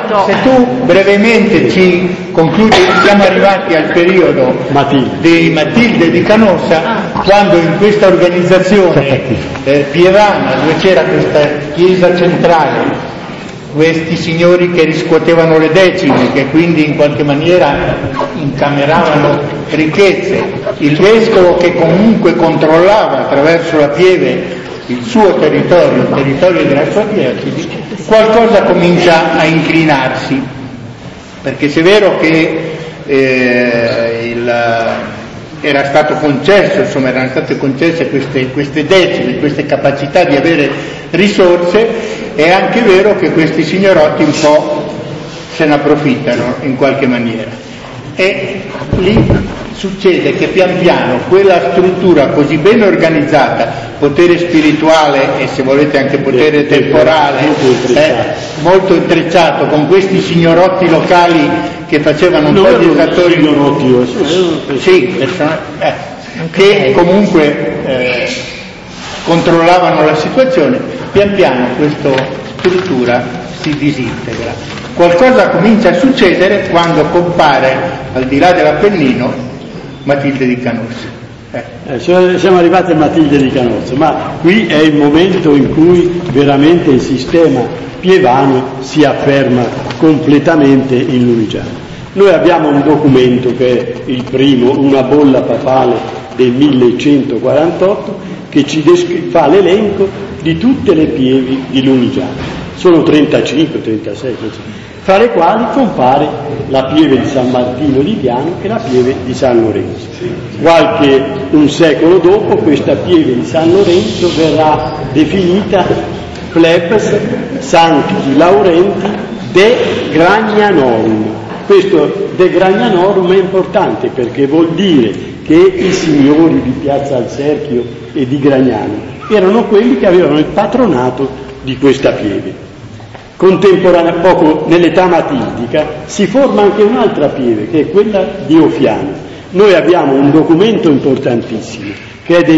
se tu brevemente ci concludi, siamo arrivati al periodo di Matilde di Canossa, quando in questa organizzazione pievana, dove c'era questa chiesa centrale, questi signori che riscuotevano le decime, che quindi in qualche maniera incameravano ricchezze, il vescovo che comunque controllava attraverso la pieve il suo territorio, il territorio della sua diocesi, qualcosa comincia a inclinarsi, perché se è vero che era stato concesso, insomma erano state concesse queste decime, queste capacità di avere risorse, è anche vero che questi signorotti un po' se ne approfittano in qualche maniera, e lì succede che pian piano quella struttura così ben organizzata, potere spirituale e se volete anche potere temporale, molto intrecciato con questi signorotti locali che facevano un po' di esattori, che comunque controllavano la situazione, pian piano questa struttura si disintegra. Qualcosa comincia a succedere quando compare al di là dell'Appennino Matilde di Canossa. Siamo arrivati a Matilde di Canossa, ma qui è il momento in cui veramente il sistema pievano si afferma completamente in Lunigiana. Noi abbiamo un documento che è il primo, una bolla papale del 1148, che ci fa l'elenco di tutte le pievi di Lunigiana. Sono 35, 36, fra le quali compare la pieve di San Martino di Viano e la pieve di San Lorenzo. Un secolo dopo questa pieve di San Lorenzo verrà definita plebs sancti laurenti de Gragnanorum. Questo de Gragnanorum è importante perché vuol dire che i signori di Piazza al Cerchio e di Gragnano erano quelli che avevano il patronato di questa pieve. Poco nell'età matildica si forma anche un'altra pieve, che è quella di Ofiano. Noi abbiamo un documento importantissimo che è del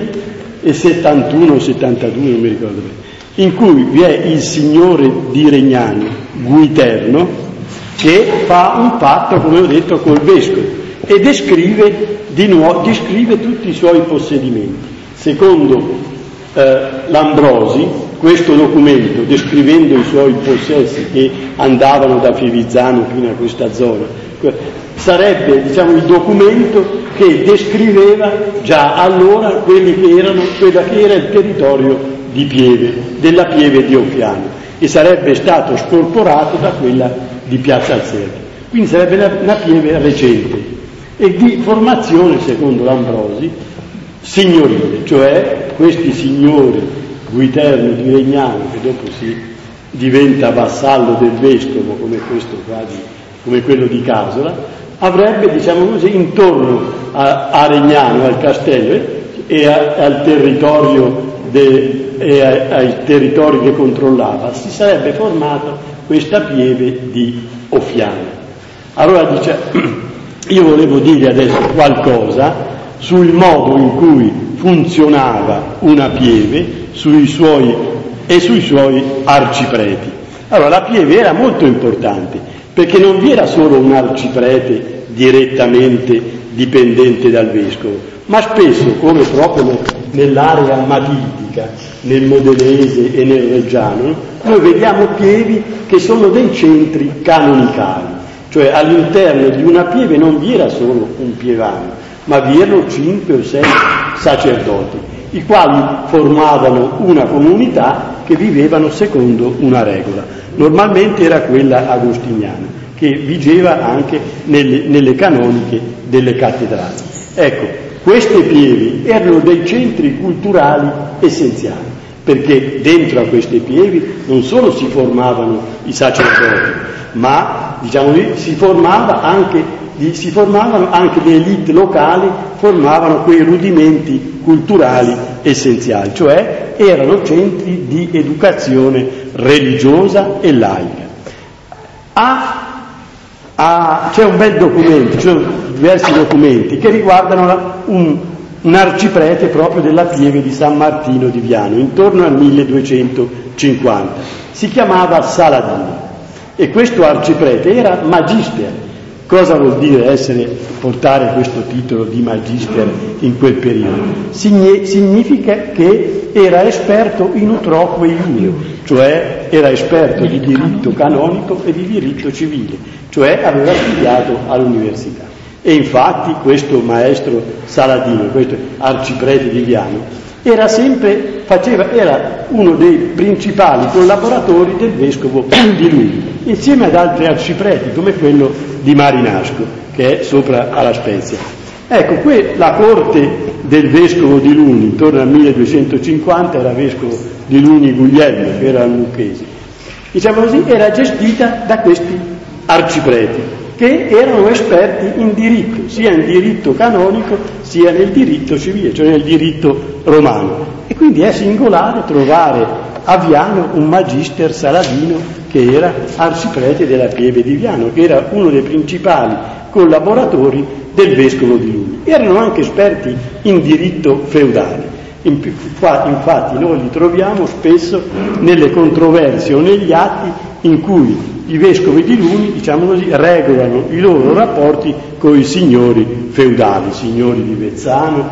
1071 72, non mi ricordo bene, in cui vi è il signore di Regnano, Guiterno, che fa un patto, come ho detto, col vescovo e descrive tutti i suoi possedimenti. Secondo Lambrosi, questo documento, descrivendo i suoi possessi che andavano da Fivizzano fino a questa zona, sarebbe il documento che descriveva già allora quella che era il territorio di Pieve, della Pieve di Ofiano, e sarebbe stato scorporato da quella di Piazza al Cerchio. Quindi sarebbe una pieve recente e di formazione, secondo Lambrosi, signorile, cioè questi signori Guiterno di Regnano, che dopo si diventa vassallo del vescovo, come questo qua, come quello di Casola, avrebbe, intorno a Regnano, al castello e al territorio ai territori che controllava, si sarebbe formata questa pieve di Ofiano. Allora io volevo dire adesso qualcosa sul modo in cui funzionava una pieve sui suoi arcipreti. Allora la pieve era molto importante perché non vi era solo un arciprete direttamente dipendente dal vescovo, ma spesso, come proprio nell'area matildica, nel modenese e nel reggiano, noi vediamo pievi che sono dei centri canonicali, cioè all'interno di una pieve non vi era solo un pievano, ma vi erano 5 o 6 sacerdoti, i quali formavano una comunità che vivevano secondo una regola. Normalmente era quella agostiniana, che vigeva anche nelle canoniche delle cattedrali. Ecco, queste pievi erano dei centri culturali essenziali, perché dentro a queste pievi non solo si formavano i sacerdoti, ma si formavano anche le elite locali, formavano quei rudimenti culturali essenziali, cioè erano centri di educazione religiosa e laica. C'è un bel documento, ci sono diversi documenti che riguardano un arciprete proprio della pieve di San Martino di Viano, intorno al 1250. Si chiamava Saladino. E questo arciprete era magister. Cosa vuol dire portare questo titolo di magister in quel periodo? Significa che era esperto in utroque iure, cioè era esperto di diritto canonico e di diritto civile, cioè aveva studiato all'università. E infatti questo maestro Saladino, questo arciprete di Viano, era uno dei principali collaboratori del vescovo di Luni, insieme ad altri arcipreti come quello di Marinasco, che è sopra alla Spezia. Ecco, la corte del vescovo di Luni, intorno al 1250, era vescovo di Luni Guglielmo, che era lucchese, diciamo così, era gestita da questi arcipreti, che erano esperti in diritto, sia in diritto canonico, sia nel diritto civile, cioè nel diritto romano. E quindi è singolare trovare a Viano un magister Saladino che era arciprete della pieve di Viano, che era uno dei principali collaboratori del vescovo di Luni. Erano anche esperti in diritto feudale. Infatti noi li troviamo spesso nelle controversie o negli atti in cui i vescovi di Luni, diciamo così, regolano i loro rapporti con i signori feudali, signori di Vezzano,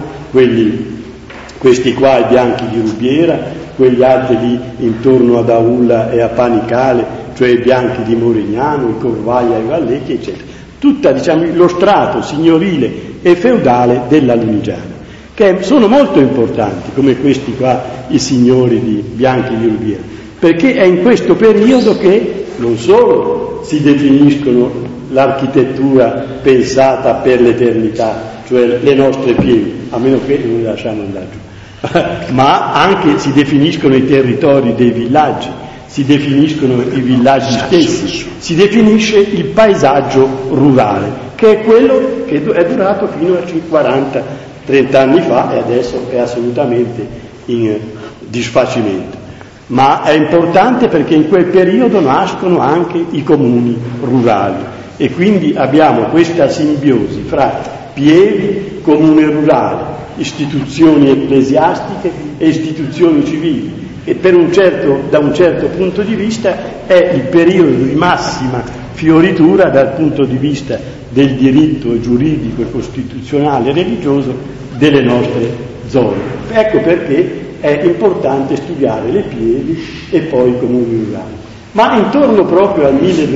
questi qua i bianchi di Rubiera, quegli altri lì intorno ad Aulla e a Panicale, cioè i bianchi di Morignano, i Corvaia e i Vallecchi, eccetera. Tutta, diciamo, lo strato signorile e feudale della Lunigiana, che sono molto importanti, come questi qua, i signori di bianchi di Rubiera, perché è in questo periodo che non solo si definiscono l'architettura pensata per l'eternità, cioè le nostre pievi, a meno che non le lasciamo andare giù, ma anche si definiscono i territori dei villaggi, si definiscono i villaggi stessi, si definisce il paesaggio rurale, che è quello che è durato fino a 40-30 anni fa e adesso è assolutamente in disfacimento. Ma è importante perché in quel periodo nascono anche i comuni rurali e quindi abbiamo questa simbiosi fra pievi, comune rurale, istituzioni ecclesiastiche e istituzioni civili, e da un certo punto di vista è il periodo di massima fioritura dal punto di vista del diritto giuridico e costituzionale e religioso delle nostre zone. Ecco perché è importante studiare le pievi e poi i comuni rurali. Ma intorno proprio al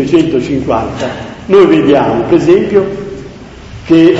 1250 noi vediamo, per esempio, che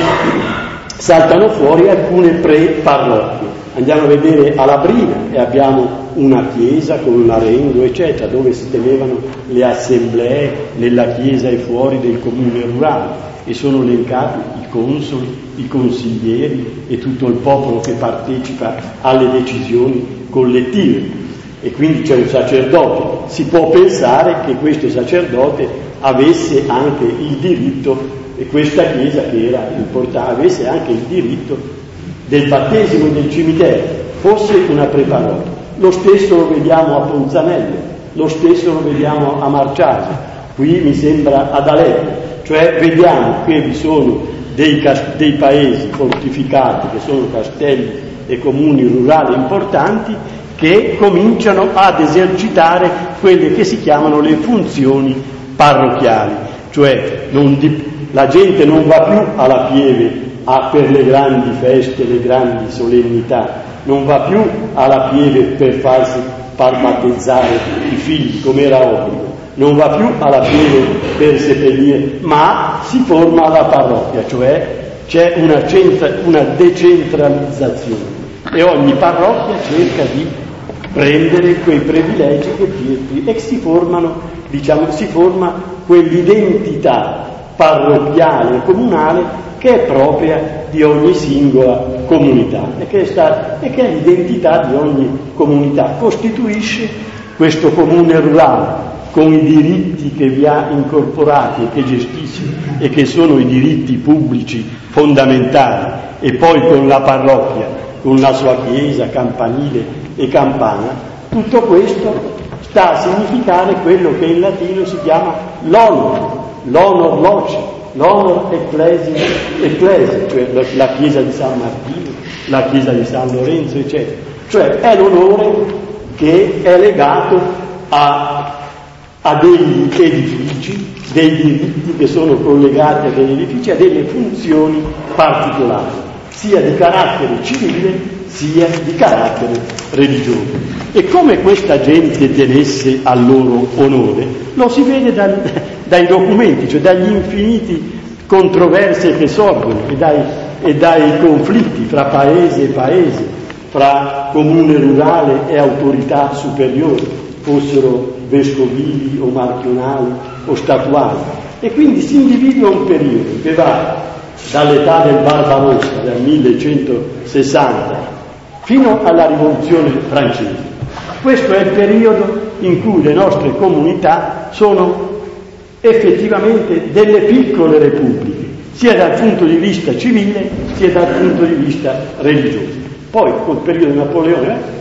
saltano fuori alcune pre-parrocchie. Andiamo a vedere a Labrina e abbiamo una chiesa con un arengo, eccetera, dove si tenevano le assemblee nella chiesa e fuori del comune rurale, e sono elencati i consoli, i consiglieri e tutto il popolo che partecipa alle decisioni collettive, e quindi c'è un sacerdote. Si può pensare che questo sacerdote avesse anche il diritto, e questa chiesa che era importante, avesse anche il diritto del battesimo del cimitero, fosse una preparata. Lo stesso lo vediamo a Ponzanello, lo stesso lo vediamo a Marciaso, qui mi sembra ad Aleppo, cioè vediamo che vi sono dei paesi fortificati, che sono castelli e comuni rurali importanti, che cominciano ad esercitare quelle che si chiamano le funzioni parrocchiali, cioè la gente non va più alla pieve per le grandi feste, le grandi solennità, non va più alla pieve per far battezzare i figli come era obbligo, non va più alla pieve per seppellire, ma si forma la parrocchia, cioè c'è una decentralizzazione e ogni parrocchia cerca di prendere quei privilegi e si forma quell'identità parrocchiale e comunale che è propria di ogni singola comunità e che è l'identità di ogni comunità. Costituisce questo comune rurale con i diritti che vi ha incorporati e che gestisce e che sono i diritti pubblici fondamentali, e poi con la parrocchia, con la sua chiesa, campanile e campana. Tutto questo sta a significare quello che in latino si chiama l'honor loci, l'honor ecclesia, cioè la chiesa di San Martino, la chiesa di San Lorenzo, eccetera. Cioè è l'onore che è legato a degli edifici, dei diritti che sono collegati a degli edifici, a delle funzioni particolari, sia di carattere civile sia di carattere religioso. E come questa gente tenesse al loro onore lo si vede dai documenti, cioè dagli infiniti controversie che sorgono e dai conflitti fra paese e paese, fra comune rurale e autorità superiori, fossero vescovili o marchionali o statuali. E quindi si individua un periodo che va dall'età del Barbarossa, del 1160, fino alla Rivoluzione francese. Questo è il periodo in cui le nostre comunità sono effettivamente delle piccole repubbliche, sia dal punto di vista civile sia dal punto di vista religioso. Poi col periodo di Napoleone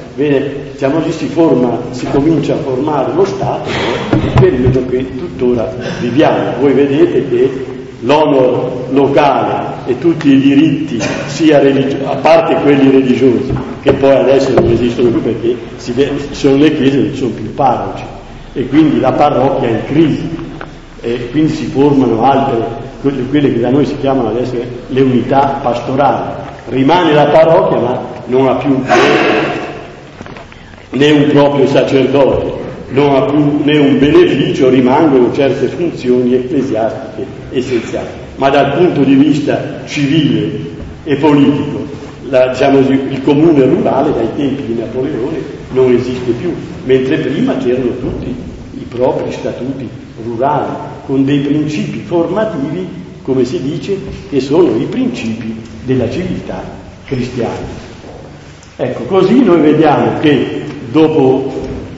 si comincia a formare lo Stato, il periodo che tuttora viviamo. Voi vedete che l'onor locale e tutti i diritti, sia a parte quelli religiosi, che poi adesso non esistono più perché sono le chiese, non ci sono più parroci, e quindi la parrocchia è in crisi, e quindi si formano altre, quelle che da noi si chiamano adesso le unità pastorali. Rimane la parrocchia, ma non ha più né un proprio sacerdote, non ha più né un beneficio, rimangono certe funzioni ecclesiastiche essenziali, ma dal punto di vista civile e politico, il comune rurale dai tempi di Napoleone non esiste più, mentre prima c'erano tutti i propri statuti rurali, con dei principi formativi, come si dice, che sono i principi della civiltà cristiana. Ecco, così noi vediamo che dopo,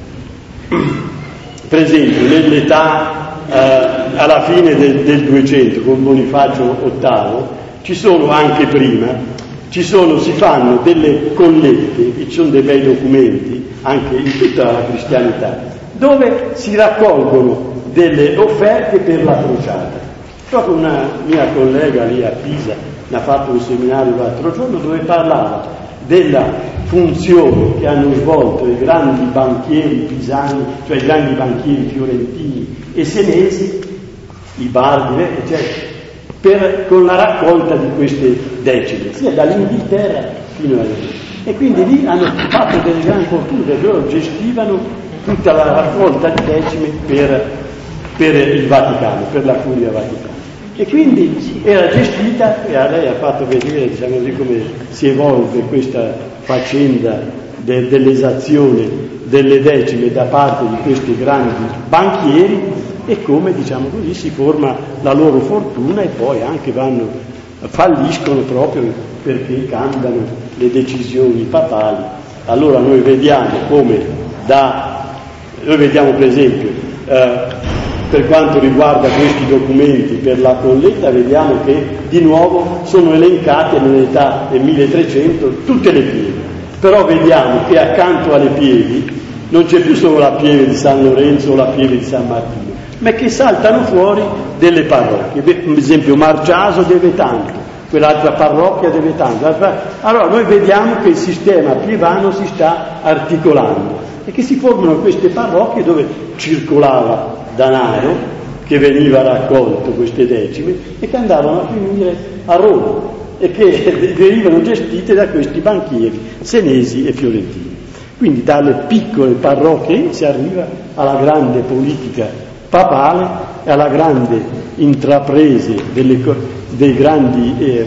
per esempio, nell'età alla fine del 200 con Bonifacio VIII, ci sono anche prima, si fanno delle collette, ci sono dei bei documenti anche in tutta la cristianità, dove si raccolgono delle offerte per la crociata. Proprio una mia collega lì a Pisa ne ha fatto un seminario l'altro giorno dove parlava della funzione che hanno svolto i grandi banchieri pisani, cioè i grandi banchieri fiorentini e senesi, i bardi, eccetera, con la raccolta di queste decime, sia dall'Inghilterra fino a lì. E quindi lì hanno fatto delle grandi fortune, perché loro gestivano tutta la raccolta di decime per il Vaticano, per la Curia Vaticana. E quindi era gestita, e a lei ha fatto vedere, diciamo così, come si evolve questa faccenda dell'esazione delle decime da parte di questi grandi banchieri, e come, diciamo così, si forma la loro fortuna, e poi anche falliscono proprio perché cambiano le decisioni papali. Allora noi vediamo per esempio per quanto riguarda questi documenti per la colletta, vediamo che di nuovo sono elencate nell'età del 1300 tutte le pieve, però vediamo che accanto alle pievi non c'è più solo la pieve di San Lorenzo o la pieve di San Martino, ma che saltano fuori delle parrocchie. Per esempio Marciaso deve tanto, quell'altra parrocchia deve tanto. Allora noi vediamo che il sistema pievano si sta articolando e che si formano queste parrocchie dove circolava danaro che veniva raccolto, queste decime, e che andavano a finire a Roma e che venivano gestite da questi banchieri senesi e fiorentini. Quindi dalle piccole parrocchie si arriva alla grande politica papale e alla grande intraprese dei grandi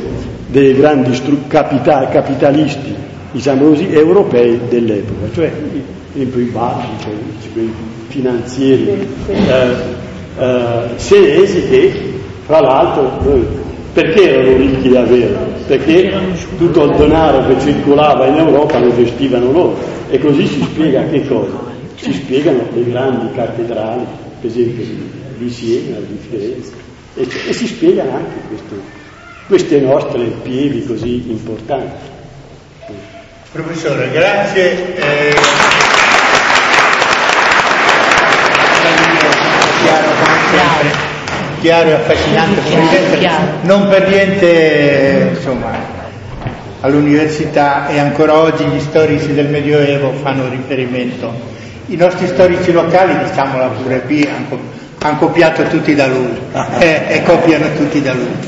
capitalisti, diciamo così, europei dell'epoca, cioè per esempio i banchi, cioè i finanzieri senesi, che fra l'altro perché erano ricchi davvero? Perché tutto il denaro che circolava in Europa lo gestivano loro, e così si spiega che cosa? Si spiegano le grandi cattedrali, per esempio di Siena, di Firenze, e si spiegano anche queste nostre pievi così importanti. Professore, grazie. Chiaro e affascinante come sempre. Non per niente, insomma, all'università e ancora oggi gli storici del Medioevo fanno riferimento i nostri storici locali, diciamola pure qui, hanno copiato tutti da lui e copiano tutti da lui.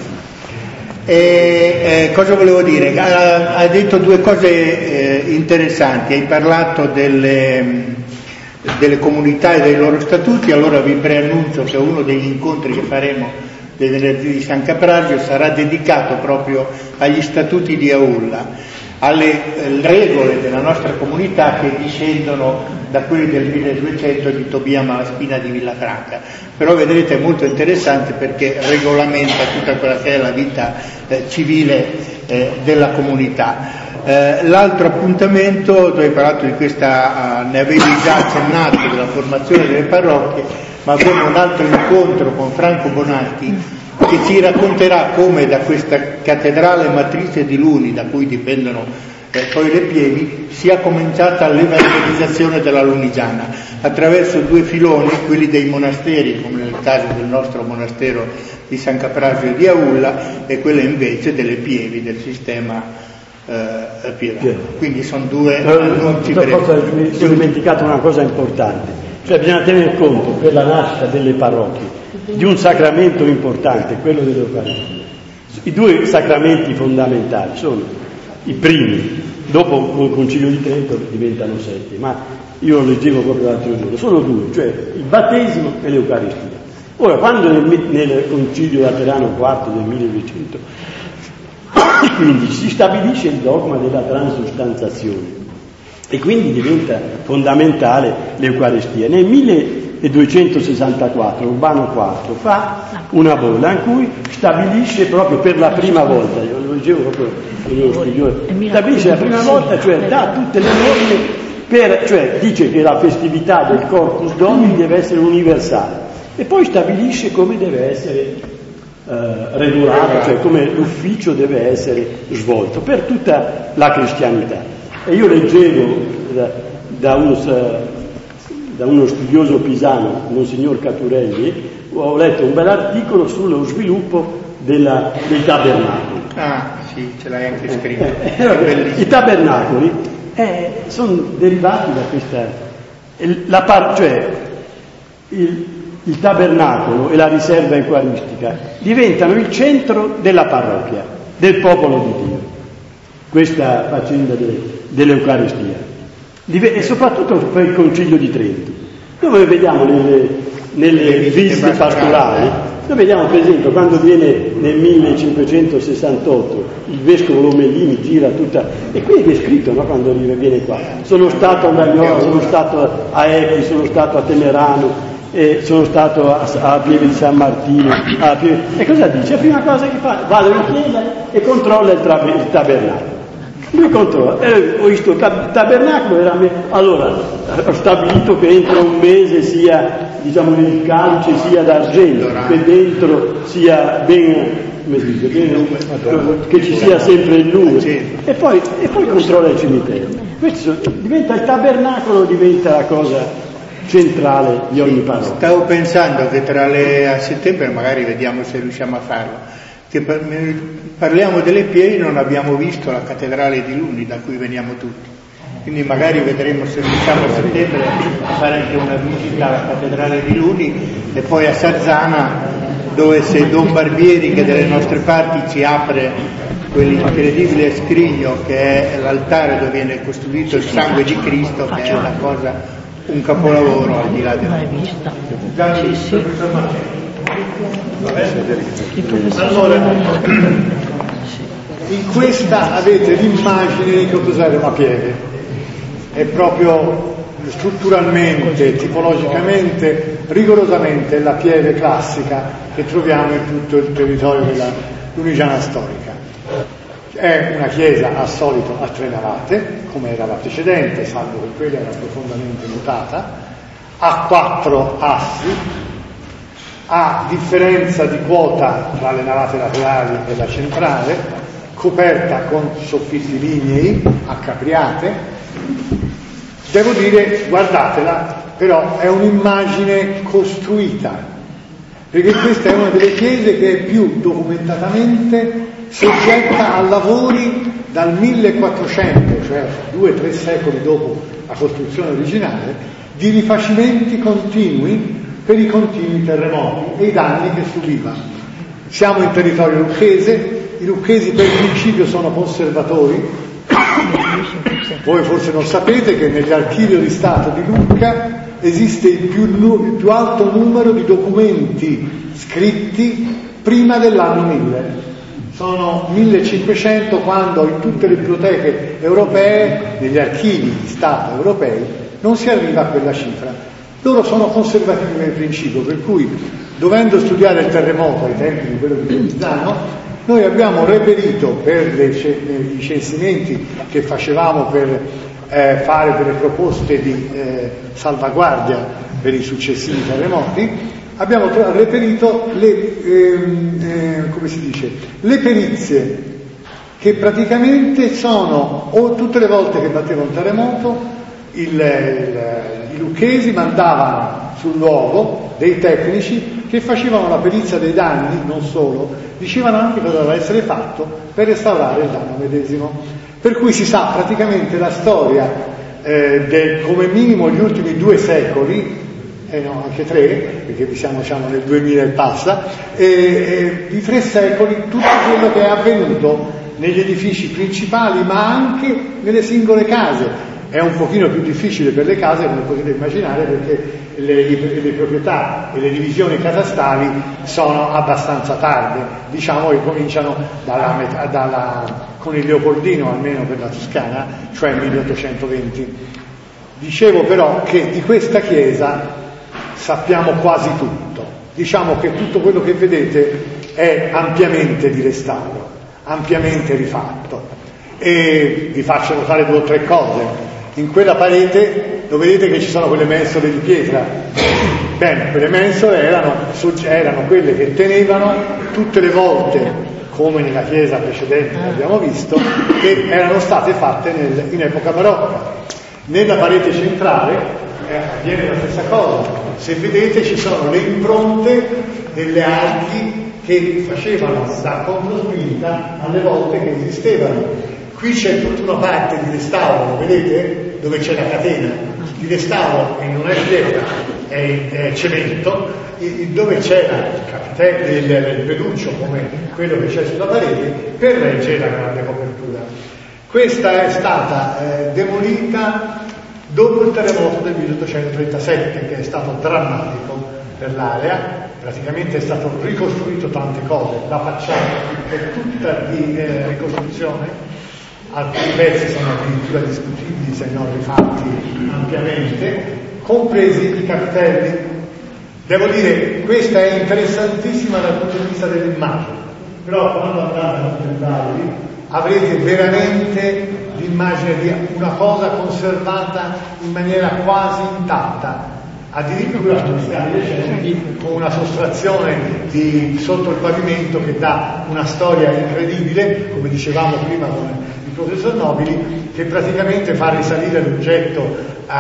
Cosa volevo dire? Ha detto due cose interessanti. Hai parlato delle comunità e dei loro statuti. Allora vi preannuncio che uno degli incontri che faremo dei venerdì di San Caprasio sarà dedicato proprio agli statuti di Aulla, alle regole della nostra comunità che discendono da quelli del 1200 di Tobia Malaspina di Villafranca. Però vedrete è molto interessante perché regolamenta tutta quella che è la vita civile della comunità. L'altro appuntamento, tu hai parlato di questa, ne avevi già accennato, della formazione delle parrocchie, ma avremo un altro incontro con Franco Bonatti che ci racconterà come da questa cattedrale matrice di Luni, da cui dipendono poi le pievi, sia cominciata l'evangelizzazione della Lunigiana attraverso due filoni, quelli dei monasteri, come nel caso del nostro monastero di San Caprasio di Aulla, e quelle invece delle pievi, del sistema pievano. Quindi sono due annunci brevi. Mi sono dimenticato una cosa importante, cioè bisogna tenere conto per la nascita delle parrocchie di un sacramento importante, quello dell'Eucaristia. I due sacramenti fondamentali sono i primi, dopo il Concilio di Trento diventano 7, ma io lo leggevo proprio l'altro giorno, sono due, cioè il battesimo e l'Eucaristia. Ora, quando nel Concilio Laterano IV del 1215 si stabilisce il dogma della transustanzazione e quindi diventa fondamentale l'Eucaristia, nel 1264 Urbano IV fa una bolla in cui stabilisce proprio per la prima volta, io lo leggevo proprio stabilisce la prima volta, cioè dà tutte le norme cioè dice che la festività del Corpus Domini deve essere universale e poi stabilisce come deve essere regolata, cioè come l'ufficio deve essere svolto per tutta la cristianità. E io leggevo da uno studioso pisano, Monsignor Caturelli, ho letto un bel articolo sullo sviluppo dei tabernacoli. Ah, sì, ce l'hai anche scritto. I tabernacoli sono derivati da questa... cioè il tabernacolo e la riserva eucaristica diventano il centro della parrocchia, del popolo di Dio, questa faccenda dell'Eucaristia. E soprattutto per il Concilio di Trento, dove vediamo nelle visite pastorali, noi vediamo per esempio quando viene nel 1568 il vescovo Lomellini gira tutta, e qui è descritto, no, quando viene qua, sono stato a Magnola, sono stato a Echi, sono stato a Temerano, sono stato a Pieve di San Martino, e cosa dice? La prima cosa che fa, vado in chiesa e controlla il tabernacolo. Lui controlla, ho visto il tabernacolo, allora ho stabilito che entro un mese sia, diciamo, nel calice sia d'argento, che dentro sia ben, che ci sia sempre il lume, e poi controlla il cimitero. Questo diventa il tabernacolo, diventa la cosa centrale di ogni parrocchia. Stavo pensando che a settembre magari vediamo se riusciamo a farlo, che parliamo delle pievi, non abbiamo visto la cattedrale di Luni da cui veniamo tutti, quindi magari vedremo se riusciamo a settembre a fare anche una visita alla cattedrale di Luni e poi a Sarzana, dove se Don Barbieri, che dalle nostre parti ci apre quell'incredibile scrigno che è l'altare dove viene costruito il sangue di Cristo, che è una cosa, un capolavoro al di là della vista. Allora, in questa avete l'immagine di che cos'è una pieve, è proprio strutturalmente, tipologicamente, rigorosamente la pieve classica che troviamo in tutto il territorio della Lunigiana storica. È una chiesa al solito a 3 navate, come era la precedente, salvo che quella era profondamente mutata, a 4 assi, a differenza di quota tra le navate laterali e la centrale, coperta con soffitti lignei a capriate. Devo dire, guardatela, però è un'immagine costruita, perché questa è una delle chiese che è più documentatamente soggetta a lavori dal 1400, cioè 2-3 secoli dopo la costruzione originale, di rifacimenti continui per i continui terremoti e i danni che subiva. Siamo in territorio lucchese, i lucchesi per principio sono conservatori. Voi forse non sapete che negli archivi di Stato di Lucca esiste il più alto numero di documenti scritti prima dell'anno 1000. Sono 1500, quando in tutte le biblioteche europee, negli archivi di Stato europei, non si arriva a quella cifra. Loro sono conservativi nel principio, per cui, dovendo studiare il terremoto ai tempi di quello di Bolzano, noi abbiamo reperito per i censimenti che facevamo per fare delle proposte di salvaguardia per i successivi terremoti, abbiamo reperito le perizie, che praticamente sono, o tutte le volte che batteva un terremoto, i lucchesi mandavano sul luogo dei tecnici che facevano la perizia dei danni, non solo, dicevano anche cosa doveva essere fatto per restaurare il danno medesimo. Per cui si sa praticamente la storia come minimo gli ultimi 2 secoli, no, anche 3, perché siamo nel 2000 e passa, di 3 secoli, tutto quello che è avvenuto negli edifici principali, ma anche nelle singole case. È un pochino più difficile per le case, come potete immaginare, perché le proprietà e le divisioni catastali sono abbastanza tarde, diciamo che cominciano con il Leopoldino, almeno per la Toscana, cioè 1820. Dicevo però che di questa chiesa sappiamo quasi tutto. Diciamo che tutto quello che vedete è ampiamente di restauro, ampiamente rifatto. E vi faccio notare 2 o 3 cose. In quella parete lo vedete che ci sono quelle mensole di pietra. Bene, quelle mensole erano quelle che tenevano tutte le volte, come nella chiesa precedente che abbiamo visto, che erano state fatte in epoca barocca. Nella parete centrale avviene la stessa cosa. Se vedete ci sono le impronte delle archi che facevano da controspinta alle volte che esistevano. Qui c'è tutta una parte di restauro, vedete? Dove c'è la catena di restauro, e non è pietra, è cemento, dove c'era il peluccio come quello che c'è sulla parete per reggere la grande copertura. Questa è stata demolita dopo il terremoto del 1837, che è stato drammatico per l'area. Praticamente è stato ricostruito tante cose, la facciata è tutta di ricostruzione. Alcuni pezzi sono addirittura discutibili se non rifatti ampiamente, compresi i capitelli. Devo dire, questa è interessantissima dal punto di vista dell'immagine, però quando andate a contemplarli avrete veramente l'immagine di una cosa conservata in maniera quasi intatta, addirittura con una sottrazione sotto il pavimento che dà una storia incredibile, come dicevamo prima con il professor Nobili, che praticamente fa risalire l'oggetto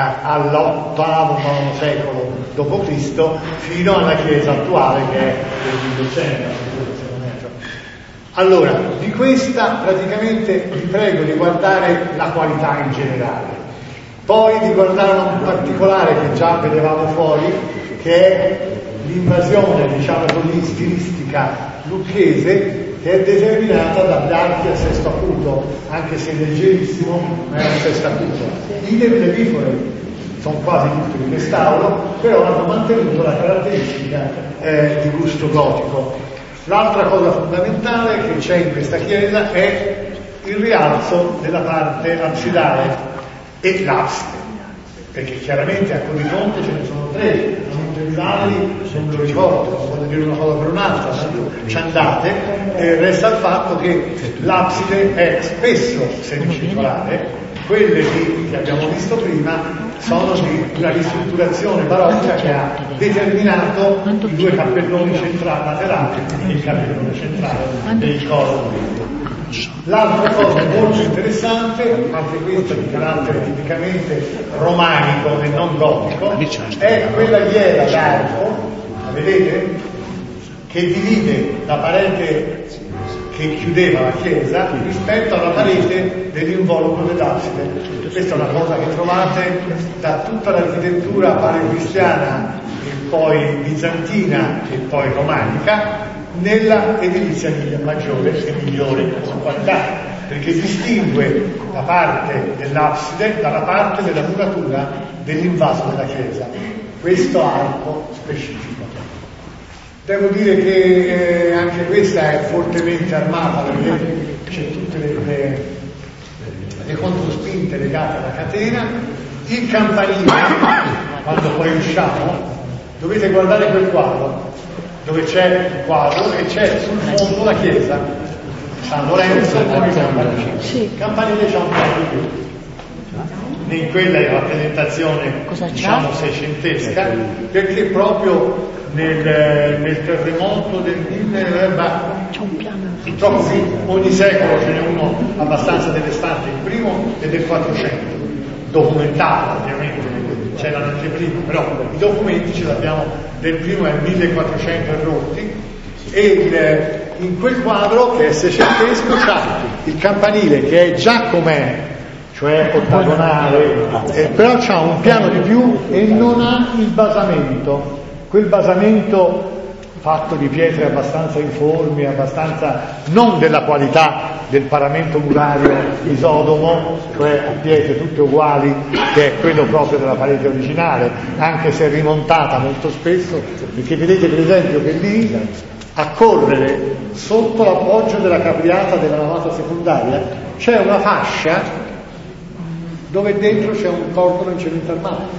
all'8-9 secolo d.C. fino alla chiesa attuale, che è del 1100. Allora, di questa praticamente vi prego di guardare la qualità in generale, poi di guardare un particolare che già vedevamo fuori, che è l'invasione, diciamo così, stilistica lucchese, che è determinata dagli archi a sesto acuto, anche se leggerissimo, ma è a sesto acuto. Idem le bifore, sono quasi tutti di restauro, però hanno mantenuto la caratteristica di gusto gotico. L'altra cosa fondamentale che c'è in questa chiesa è il rialzo della parte absidale e l'abside, perché chiaramente a Codifonte ce ne sono 3, a Montevidali non me lo ricordo, non voglio dire una cosa per un'altra, ci andate, e resta il fatto che l'abside è spesso semicircolare. Quelle che abbiamo visto prima sono di una ristrutturazione barocca che ha determinato i 2 cappelloni centrali laterali e il cappellone centrale del coro. L'altra cosa molto interessante, anche questa di carattere tipicamente romanico e non gotico, è quella ghiera d'arco, la vedete? Che divide la parete che chiudeva la chiesa rispetto alla parete dell'involucro dell'abside. Questa è una cosa che trovate da tutta l'architettura paleocristiana e poi bizantina e poi romanica nella edilizia maggiore e migliore in qualità, perché distingue la parte dell'abside dalla parte della muratura dell'invaso della chiesa, questo arco specifico. Devo dire che anche questa è fortemente armata, perché c'è tutte le controspinte legate alla catena, il campanile, quando poi usciamo, dovete guardare quel quadro, dove c'è il quadro e c'è sul fondo la chiesa, San Lorenzo e poi il campanile. Il campanile c'ha un po' di più. In quella è rappresentazione, diciamo, seicentesca, perché proprio nel terremoto del 1000 purtroppo ogni secolo ce n'è uno abbastanza devastante, il primo è del 400, documentato ovviamente, c'erano anche prima, però i documenti ce l'abbiamo, del primo è il 1400 e rotti, e in quel quadro che è seicentesco c'ha il campanile che è già com'è, cioè ottagonale, però c'ha un piano di più e non ha il basamento, quel basamento fatto di pietre abbastanza informi, abbastanza non della qualità del paramento murario isodomo, cioè a pietre tutte uguali, che è quello proprio della parete originale, anche se è rimontata molto spesso, perché vedete per esempio che lì a correre sotto l'appoggio della capriata della navata secondaria c'è una fascia dove dentro c'è un cordolo in cemento armato.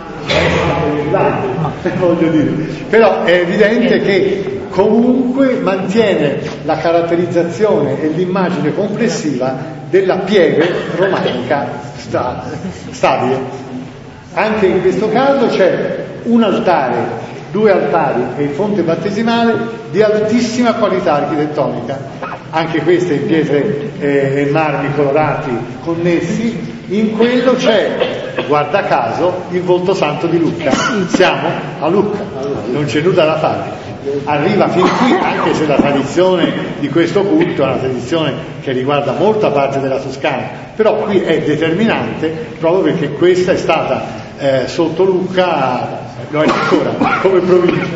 Voglio dire. Però è evidente che comunque mantiene la caratterizzazione e l'immagine complessiva della pieve romanica stabile. Anche in questo caso c'è un altare, 2 altari e il fonte battesimale di altissima qualità architettonica, anche queste in pietre e marmi colorati connessi. In quello c'è, guarda caso, il volto santo di Lucca. Siamo a Lucca, non c'è nulla da fare. Arriva fin qui, anche se la tradizione di questo culto è una tradizione che riguarda molta parte della Toscana, però qui è determinante proprio perché questa è stata sotto Lucca, lo è ancora, come provincia.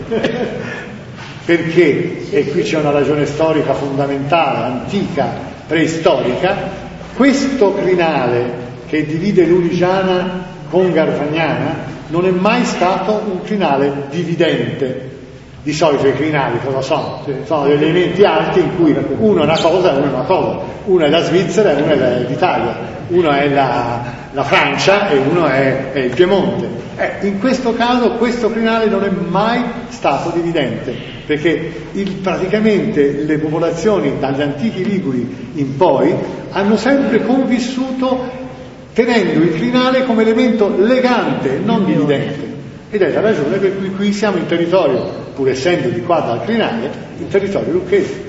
Perché, e qui c'è una ragione storica fondamentale, antica, preistorica, questo crinale che divide Lunigiana con Garfagnana non è mai stato un crinale dividente. Di solito i crinali cosa sono? Sono degli elementi alti in cui uno è una cosa e uno è una cosa, uno è la Svizzera e uno è l'Italia, uno è la Francia e uno è il Piemonte. In questo caso questo crinale non è mai stato dividente, perché praticamente le popolazioni dagli antichi Liguri in poi hanno sempre convissuto tenendo il crinale come elemento legante, non dividente. Ed è la ragione per cui qui siamo in territorio, pur essendo di qua dal crinale, in territorio lucchese.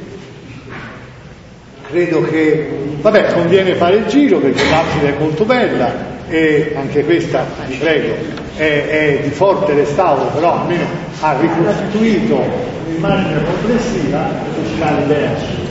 Credo che, conviene fare il giro perché l'abside è molto bella e anche questa, vi prego, è di forte restauro, però almeno ha ricostituito un'immagine complessiva che ci dà l'idea